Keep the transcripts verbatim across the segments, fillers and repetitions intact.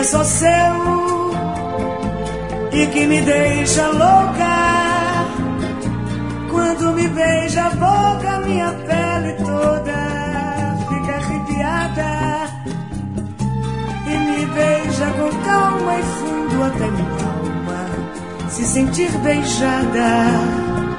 é só seu e que me deixa louca. Quando me beija a boca, minha pele toda fica arrepiada e me beija com calma e fundo até minha alma se sentir beijada.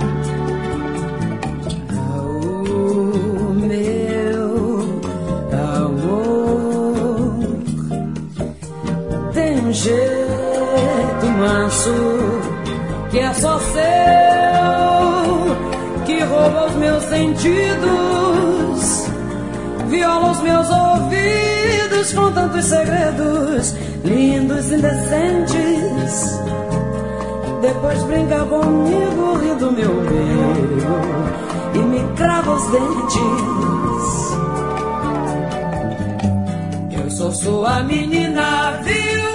Jeito manso que é só seu, que rouba os meus sentidos, viola os meus ouvidos com tantos segredos lindos e indecentes. Depois brinca comigo, ri do meu meio e me crava os dentes. Eu sou sua menina, viu?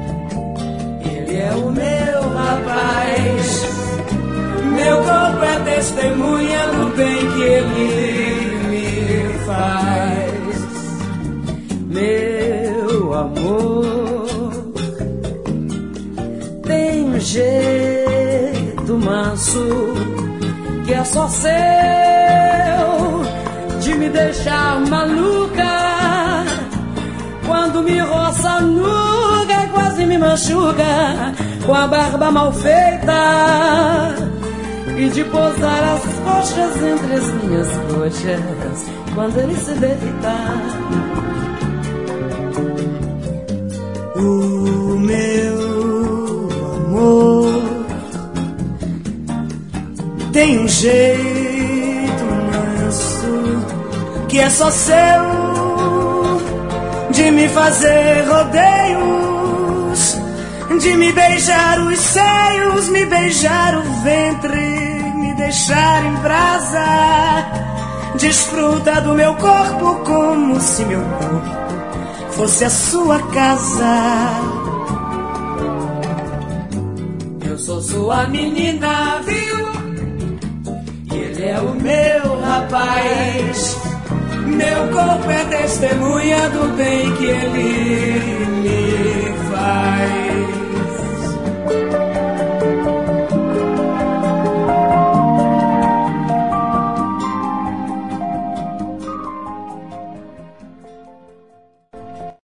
É o meu rapaz, meu corpo é testemunha do bem que ele me faz. Meu amor tem um jeito manso que é só seu de me deixar maluca. Quando me roça nuga, quase me machuca com a barba mal feita e de pousar as coxas entre as minhas coxas quando ele se deita. O meu amor tem um jeito manso que é só seu de me fazer rodeios, de me beijar os seios, me beijar o ventre, me deixar em brasa. Desfruta do meu corpo como se meu corpo fosse a sua casa. Eu sou sua menina, viu? E ele é o meu rapaz. Meu corpo é testemunha do bem que ele